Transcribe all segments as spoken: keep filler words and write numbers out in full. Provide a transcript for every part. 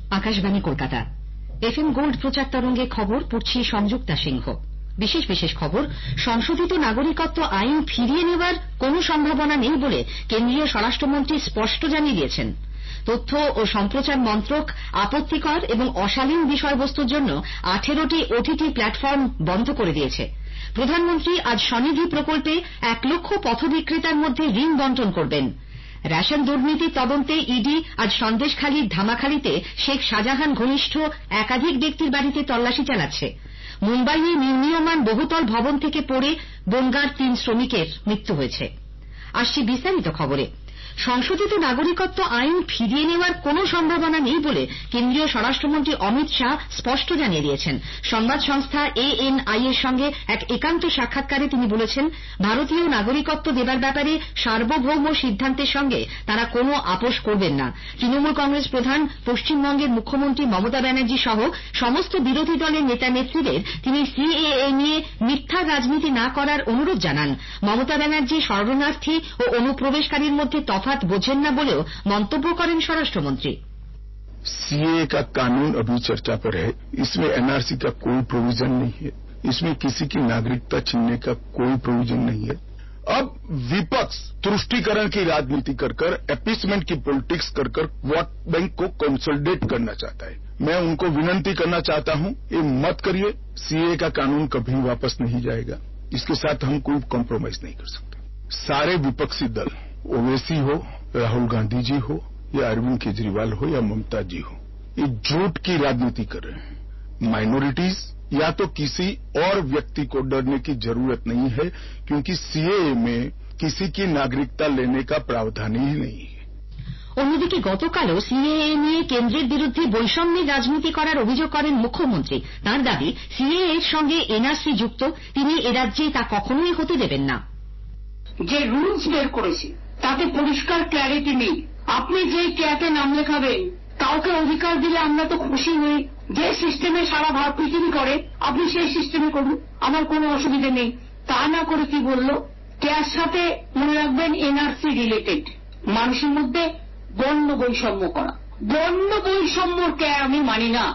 Akashvani Kolkata. FM gold প্রচার তরঙ্গে খবর পড়ছি সংযুক্তা সিংহ। বিশেষ বিশেষ খবর। সংশোধিত নাগরিকত্ব আইন ফিরিয়ে নেওয়ার কোন সম্ভাবনা নেই বলে কেন্দ্রীয় স্বরাষ্ট্রমন্ত্রী স্পষ্ট জানিয়ে দিয়েছেন। তথ্য ও সম্প্রচার মন্ত্রক আপত্তিকর এবং অশালীন বিষয়বস্তুর জন্য আঠেরোটি ওটিটি প্ল্যাটফর্ম বন্ধ করে দিয়েছে। প্রধানমন্ত্রী আজ স্বনিধি প্রকল্পে এক লক্ষ পথবিক্রেতার মধ্যে ঋণ বন্টন করবেন। রেশন দুর্নীতির তদন্তে ইডি আজ সন্দেশখালীর ধামাখালীতে শেখ শাহজাহান ঘনিষ্ঠ একাধিক ব্যক্তির বাড়িতে তল্লাশি চালাচ্ছে। মুম্বাইয়ে নির্মীয়মাণ বহুতল ভবন থেকে পড়ে বনগাঁর তিন শ্রমিকের মৃত্যু হয়েছে। আসছি বিস্তারিত খবরে। সংশোধিত নাগরিকত্ব আইন ফিরিয়ে নেওয়ার কোন সম্ভাবনা নেই বলে কেন্দ্রীয় স্বরাষ্ট্রমন্ত্রী অমিত শাহ স্পষ্ট জানিয়ে দিয়েছেন। সংবাদ সংস্থা এএনআই এর সঙ্গে এক একান্ত সাক্ষাৎকারে তিনি বলেছেন, ভারতীয় নাগরিকত্ব দেবার ব্যাপারে সার্বভৌম সিদ্ধান্তের সঙ্গে তারা কোনো আপোষ করবেন না। তৃণমূল কংগ্রেস প্রধান পশ্চিমবঙ্গের মুখ্যমন্ত্রী মমতা ব্যানার্জি সহ সমস্ত বিরোধী দলের নেতা নেত্রীদের তিনি সিএএ নিয়ে মিথ্যা রাজনীতি না করার অনুরোধ জানান। মমতা ব্যানার্জি শরণার্থী ও অনুপ্রবেশকারীর মধ্যে তফাৎ বোঝেন না বলেও মন্তব্য করেন স্বরাষ্ট্রমন্ত্রী। सीए का कानून अभी चर्चा पर है। इसमें एनआरसी का कोई प्रोविजन नहीं है। इसमें किसी की नागरिकता छीनने का कोई प्रोविजन नहीं है। अब विपक्ष तुष्टीकरण की राजनीति कर कर एपीसमेंट की पॉलिटिक्स कर कर वोट बैंक को कंसोलिडेट करना चाहता है। मैं उनको विनती करना चाहता हूं, ये मत करिए। सीए का कानून कभी वापस नहीं जाएगा। इसके साथ हम कोई कॉम्प्रोमाइज नहीं कर सकते। सारे विपक्षी दल, ओवैसी हो, राहुल गांधी जी हो या अरविंद केजरीवाल हो या ममता जी हो, ये झूठ की राजनीति कर रहे हैं। माइनॉरिटीज या तो किसी और व्यक्ति को डरने की जरूरत नहीं है, क्योंकि सीएए में किसी की नागरिकता लेने का प्रावधान ही नहीं है। অন্যদিকে গতকালও সিএএ নিয়ে কেন্দ্রের বিরুদ্ধে বৈষম্যের রাজনীতি করার অভিযোগ করেন মুখ্যমন্ত্রী। তাঁর দাবি, সিএএ এর সঙ্গে এনআরসি যুক্ত, তিনি এ রাজ্যে তা কখনোই হতে দেবেন না। যে রুলস বের করেছে তাতে পরিষ্কার ক্ল্যারিটি নেই। আপনি যে ক্যাপে নাম লেখাবেন, কাউকে অধিকার দিলে আমরা তো খুশি হই। যে সিস্টেমে সারা ভারত পৃথিবী করে, আপনি সেই সিস্টেমে করুন, আমার কোনো অসুবিধা নেই। তা না করে কি বলল, ক্যার সাথে মনে রাখবেন এনআরসি রিলেটেড, মানুষের মধ্যে বর্ণ বৈষম্য করা। বর্ণ বৈষম্যর ক্যার আমি মানি না।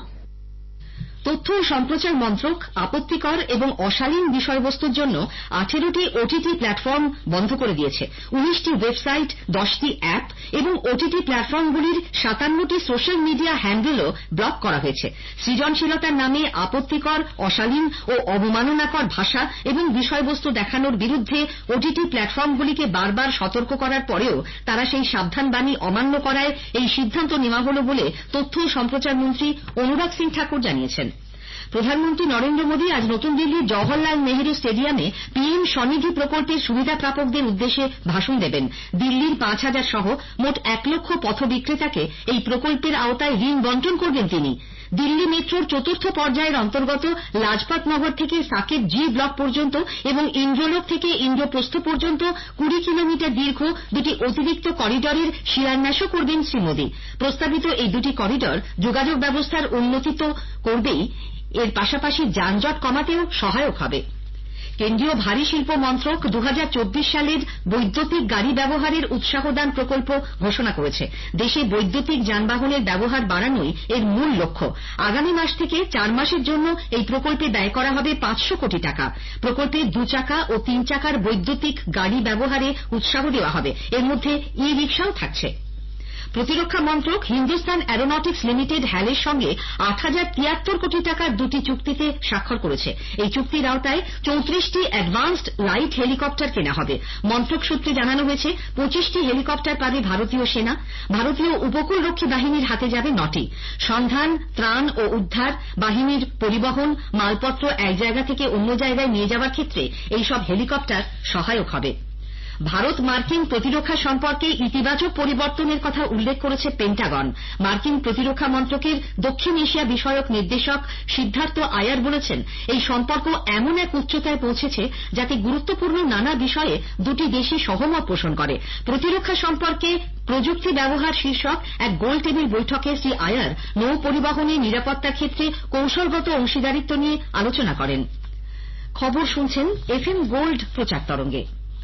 তথ্য ও সম্প্রচার মন্ত্রক আপত্তিকর এবং অশালীন বিষয়বস্তুর জন্য আঠেরোটি ওটিটি প্ল্যাটফর্ম বন্ধ করে দিয়েছে। উনিশটি ওয়েবসাইট, দশটি অ্যাপ এবং ওটিটি প্ল্যাটফর্মগুলির সাতান্নটি সোশ্যাল মিডিয়া হ্যান্ডেলও ব্লক করা হয়েছে। সৃজনশীলতার নামে আপত্তিকর, অশালীন ও অবমাননাকর ভাষা এবং বিষয়বস্তু দেখানোর বিরুদ্ধে ওটিটি প্ল্যাটফর্মগুলিকে বারবার সতর্ক করার পরেও তারা সেই সাবধানবাণী অমান্য করায় এই সিদ্ধান্ত নেওয়া হল বলে তথ্য ও সম্প্রচার মন্ত্রী অনুরাগ সিং ঠাকুর জানিয়েছেন। প্রধানমন্ত্রী নরেন্দ্র মোদী আজ নতুন দিল্লির জওহরলাল নেহরু স্টেডিয়ামে পিএম স্বনিধি প্রকল্পের সুবিধা প্রাপকদের উদ্দেশ্যে ভাষণ দেবেন। দিল্লির পাঁচ হাজার সহ মোট এক লক্ষ পথ বিক্রেতাকে এই প্রকল্পের আওতায় ঋণ বন্টন করবেন তিনি। দিল্লি মেট্রোর চতুর্থ পর্যায়ের অন্তর্গত লাজপত নগর থেকে সাকেত জি ব্লক পর্যন্ত এবং ইন্দ্রলোক থেকে ইন্দ্রপ্রস্থ পর্যন্ত কুড়ি কিলোমিটার দীর্ঘ দুটি অতিরিক্ত করিডরের শিলান্যাসও করবেন শ্রী মোদী। প্রস্তাবিত এই দুটি করিডর যোগাযোগ ব্যবস্থার উন্নতি তো করবেই, এর পাশাপাশি যানজট কমাতেও সহায়ক হবে। কেন্দ্রীয় ভারী শিল্প মন্ত্রক দু হাজার চব্বিশ সালের বৈদ্যুতিক গাড়ি ব্যবহারের উৎসাহদান প্রকল্প ঘোষণা করেছে। দেশে বৈদ্যুতিক যানবাহনের ব্যবহার বাড়ানোই এর মূল লক্ষ্য। আগামী মাস থেকে চার মাসের জন্য এই প্রকল্পে ব্যয় করা হবে পাঁচশো কোটি টাকা। প্রকল্পে দু চাকা ও তিন চাকার বৈদ্যুতিক গাড়ি ব্যবহারে উৎসাহ দেওয়া হবে। এর মধ্যে ই রিক্সাও থাকছে। প্রতিরক্ষা মন্ত্রক হিন্দুস্তান অ্যারোনটিক্স লিমিটেড হ্যালের সঙ্গে আট হাজার তিয়াত্তর কোটি টাকার দুটি চুক্তিতে স্বাক্ষর করেছে। এই চুক্তির আওতায় চৌত্রিশটি অ্যাডভান্সড লাইট হেলিকপ্টার কেনা হবে। মন্ত্রক সূত্রে জানানো হয়েছে, পঁচিশটি হেলিকপ্টার পাবে ভারতীয় সেনা। ভারতীয় উপকূলরক্ষী বাহিনীর হাতে যাবে নটি। সন্ধান, ত্রাণ ও উদ্ধার বাহিনীর পরিবহন, মালপত্র এক জায়গা থেকে অন্য জায়গায় নিয়ে যাওয়ার ক্ষেত্রে এইসব হেলিকপ্টার সহায়ক হবে। ভারত মার্কিন প্রতিরক্ষা সম্পর্কে ইতিবাচক পরিবর্তনের কথা উল্লেখ করেছে পেন্টাগন। মার্কিন প্রতিরক্ষা মন্ত্রকের দক্ষিণ এশিয়া বিষয়ক নির্দেশক সিদ্ধার্থ আয়ার বলেছেন, এই সম্পর্ক এমন এক উচ্চতায় পৌঁছেছে যাতে গুরুত্বপূর্ণ নানা বিষয়ে দুটি দেশই সহমত পোষণ করে। প্রতিরক্ষা সম্পর্কে প্রযুক্তি ব্যবহার শীর্ষক এক গোল টেবিল বৈঠকে শ্রী আয়ার নৌ পরিবহনে নিরাপত্তার ক্ষেত্রে কৌশলগত অংশীদারিত্ব নিয়ে আলোচনা করেন। খবর শুনছেন এফএম গোল্ড প্রচার তরঙ্গে।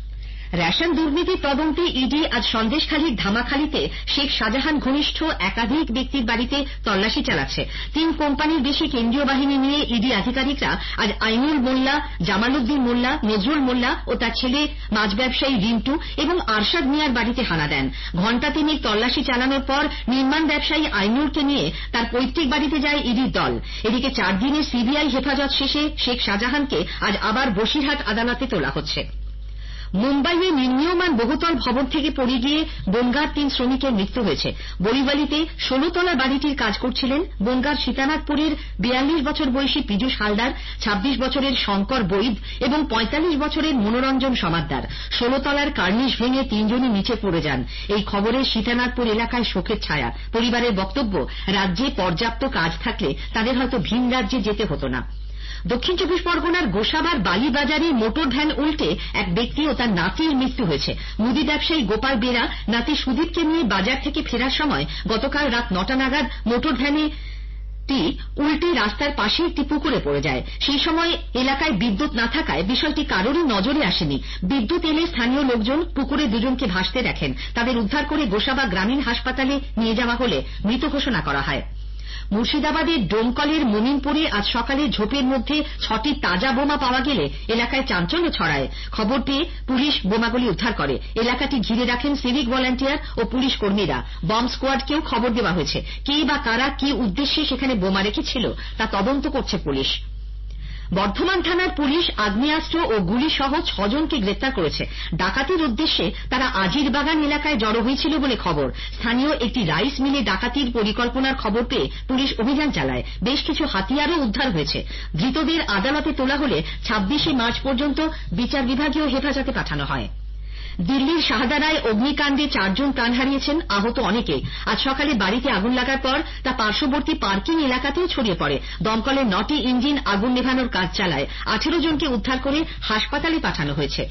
রেশন দুর্নীতির তদন্তে ইডি আজ সন্দেশখালীর ধামাখালীতে শেখ শাহজাহান ঘনিষ্ঠ একাধিক ব্যক্তির বাড়িতে তল্লাশি চালাচ্ছে। তিন কোম্পানির বেশি কেন্দ্রীয় বাহিনী নিয়ে ইডি আধিকারিকরা আজ আইনুল মোল্লা, জামালউদ্দিন মোল্লা, নজরুল মোল্লা ও তার ছেলে মাছ ব্যবসায়ী রিন্টু এবং আরশাদ মিয়ার বাড়িতে হানা দেন। ঘণ্টা তিনেক তল্লাশি চালানোর পর নির্মাণ ব্যবসায়ী আইনুলকে নিয়ে তার পৈতৃক বাড়িতে যায় ইডির দল। এদিকে চার দিনের সিবিআই হেফাজত শেষে শেখ শাহজাহানকে আজ আবার বসিরহাট আদালতে তোলা হচ্ছে। মুম্বাইয়ে নির্মীয়মান বহুতল ভবন থেকে পড়ে গিয়ে বনগাঁর তিন শ্রমিকের মৃত্যু হয়েছে। বরিবালিতে ষোলতলা বাড়িটির কাজ করছিলেন বনগাঁর সীতানাথপুরের বিয়াল্লিশ বছর বয়সী পীযূষ হালদার, ছাব্বিশ বছরের শঙ্কর বৈদ এবং পঁয়তাল্লিশ বছরের মনোরঞ্জন সমাদ্দার। ষোলতলার কার্নিশ ভেঙে তিনজনই নিচে পড়ে যান। এই খবরে সীতানাথপুর এলাকায় শোকের ছায়া। পরিবারের বক্তব্য, রাজ্যে পর্যাপ্ত কাজ থাকলে তাদের হয়তো ভিন রাজ্যে যেতে হতো না। দক্ষিণ চব্বিশ পরগনার গোসাবার বালিবাজারে মোটর ভ্যান উল্টে এক ব্যক্তি ও তার নাতির মৃত্যু হয়েছে। মুদি ব্যবসায়ী গোপাল বেরা নাতি সুদীপকে নিয়ে বাজার থেকে ফেরার সময় গতকাল রাত নটা নাগাদ মোটর ভ্যানটি উল্টে রাস্তার পাশে একটি পুকুরে পড়ে যায়। সেই সময় এলাকায় বিদ্যুৎ না থাকায় বিষয়টি কারোরই নজরে আসেনি। বিদ্যুৎ এলে স্থানীয় লোকজন পুকুরে দুজনকে ভাসতে দেখেন। তাদের উদ্ধার করে গোসাবা গ্রামীণ হাসপাতালে নিয়ে যাওয়া হলে মৃত ঘোষণা করা হয়। মুর্শিদাবাদের ডোমকলের মুমিনপুরে আজ সকালে ঝোপের মধ্যে ছটি তাজা বোমা পাওয়া গেলে এলাকায় চাঞ্চল্য ছড়ায়। খবর পেয়ে পুলিশ বোমাগুলি উদ্ধার করে। এলাকাটি ঘিরে রাখেন সিভিক ভলান্টিয়ার ও পুলিশ কর্মীরা। বম্ব স্কোয়াডকেও খবর দেওয়া হয়েছে। কে বা কারা কি উদ্দেশ্যে সেখানে বোমা রেখেছিল তা তদন্ত করছে পুলিশ। বর্ধমান থানার পুলিশ আগ্নেয়াস্ত্র ও গুলি সহ ছজনকে গ্রেপ্তার করেছে। ডাকাতির উদ্দেশ্যে তারা আজিরবাগান এলাকায় জড়ো হয়েছিল বলে খবর। স্থানীয় একটি রাইস মিলে ডাকাতির পরিকল্পনার খবর পেয়ে পুলিশ অভিযান চালায়। বেশ কিছু হাতিয়ারও উদ্ধার হয়েছে। ধৃতদের আদালতে তোলা হলে ছাব্বিশে মার্চ পর্যন্ত বিচার বিভাগীয় হেফাজতে পাঠানো হয়। দিল্লির শাহদারায় অগ্নিকাণ্ডে চারজন প্রাণ হারিয়েছেন, আহত অনেকে। আজ সকালে বাড়িতে আগুন লাগার পর তা পার্শ্ববর্তী পার্কিং এলাকাতেও ছড়িয়ে পড়ে। দমকলের নটি ইঞ্জিন আগুন নেভানোর কাজ চালায়। আঠেরো জনকে উদ্ধার করে হাসপাতালে পাঠানো হয়েছে।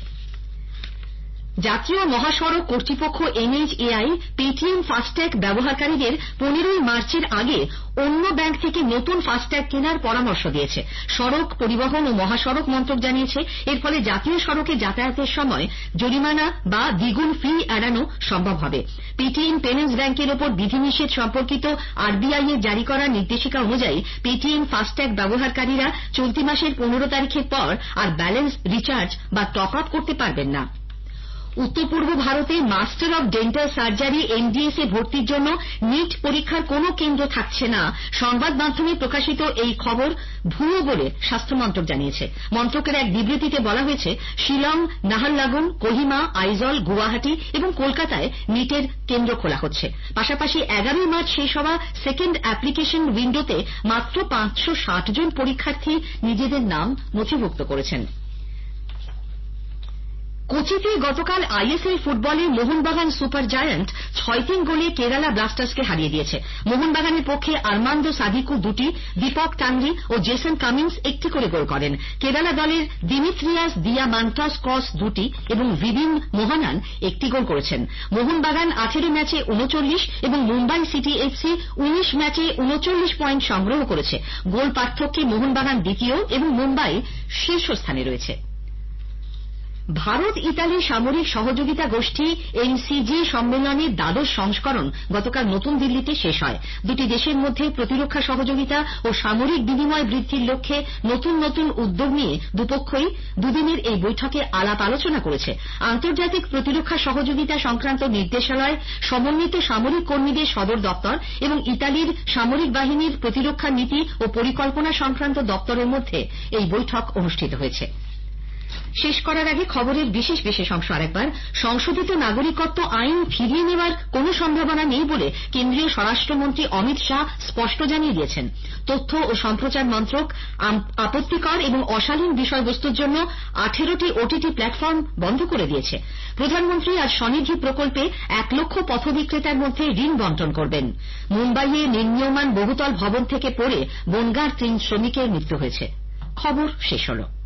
জাতীয় মহাসড়ক কর্তৃপক্ষ এনএইচএআই পেটিএম ফাস্ট্যাগ ব্যবহারকারীদের পনেরোই মার্চের আগে অন্য ব্যাংক থেকে নতুন ফাস্ট্যাগ কেনার পরামর্শ দিয়েছে। সড়ক পরিবহন ও মহাসড়ক মন্ত্রক জানিয়েছে, এর ফলে জাতীয় সড়কে যাতায়াতের সময় জরিমানা বা দ্বিগুণ ফি এড়ানো সম্ভব হবে। পেটিএম পেমেন্টস ব্যাংকের ওপর বিধিনিষেধ সম্পর্কিত আরবিআই এর জারি করা নির্দেশিকা অনুযায়ী পেটিএম ফাস্ট্যাগ ব্যবহারকারীরা চলতি মাসের পনেরো তারিখের পর আর ব্যালেন্স রিচার্জ বা টপ আপ করতে পারবেন না। উত্তর পূর্ব ভারতে master of dental surgery MDS এ ভর্তির জন্য নিট পরীক্ষার কোনো কেন্দ্র থাকছে না। সংবাদ মাধ্যমে প্রকাশিত এই খবর ভুয়ো বলে স্বাস্থ্য মন্ত্রক জানিয়েছে। মন্ত্রকের এক বিবৃতিতে বলা হয়েছে, শিলং, নাহারলাগুন, কোহিমা, আইজল, গুয়াহাটি এবং কলকাতায় নিটের কেন্দ্র খোলা হচ্ছে। পাশাপাশি এগারোই মার্চ শেষ হওয়া সেকেন্ড অ্যাপ্লিকেশন উইন্ডোতে মাত্র পাঁচশো ষাট জন পরীক্ষার্থী নিজেদের নাম নথিভুক্ত করেছেন। কোচিতে গতকাল আইএসএল ফুটবলে মোহনবাগান সুপার জায়ান্ট ছয় তিন গোলে কেরালা ব্লাস্টার্সকে হারিয়ে দিয়েছে। মোহনবাগানের পক্ষে আর্মান্দো সাদিকু দুটি, দীপক টাংরি ও জেসন কামিন্স একটি করে গোল করেন। কেরালা দলের দিমিত্রিয়াস দিয়ামান্টাস কস দুটি এবং ভিভিন মোহনান একটি গোল করেছেন। মোহনবাগান আঠেরো ম্যাচে উনচল্লিশ এবং মুম্বাই সিটি এফসি উনিশ ম্যাচে উনচল্লিশ পয়েন্ট সংগ্রহ করেছে। গোল পার্থক্যে মোহনবাগান দ্বিতীয় এবং মুম্বাই শীর্ষস্থানে রয়েছে। ভারত ইতালি সামরিক সহযোগিতা গোষ্ঠী এনসিজি সম্মেলনের দ্বাদশ সংস্করণ গতকাল নতুন দিল্লিতে শেষ হয়। দুটি দেশের মধ্যে প্রতিরক্ষা সহযোগিতা ও সামরিক বিনিময় বৃদ্ধির লক্ষ্যে নতুন নতুন উদ্যোগ নিয়ে দুপক্ষই দুদিনের এই বৈঠকে আলাপ আলোচনা করেছে। আন্তর্জাতিক প্রতিরক্ষা সহযোগিতা সংক্রান্ত নির্দেশালয়, সমন্বিত সামরিক কর্মীদের সদর দপ্তর এবং ইতালির সামরিক বাহিনীর প্রতিরক্ষা নীতি ও পরিকল্পনা সংক্রান্ত দপ্তরের মধ্যে এই বৈঠক অনুষ্ঠিত হয়েছে। শেষ করার আগে খবরের বিশেষ বিশেষ অংশ আরেকবার। সংশোধিত নাগরিকত্ব আইন ফিরিয়ে নেওয়ার কোনো সম্ভাবনা নেই বলে কেন্দ্রীয় স্বরাষ্ট্রমন্ত্রী অমিত শাহ স্পষ্ট জানিয়ে দিয়েছেন। তথ্য ও সম্প্রচার মন্ত্রক আপত্তিকর এবং অশালীন বিষয়বস্তুর জন্য আঠেরোটি ওটিটি প্ল্যাটফর্ম বন্ধ করে দিয়েছে। প্রধানমন্ত্রী আজ স্বনিধি প্রকল্পে এক লক্ষ পথবিক্রেতার মধ্যে ঋণ বন্টন করবেন। মুম্বাইয়ে নির্মীয়মান বহুতল ভবন থেকে পড়ে বনগাঁর তিন শ্রমিকের মৃত্যু হয়েছে। খবর শেষ হল।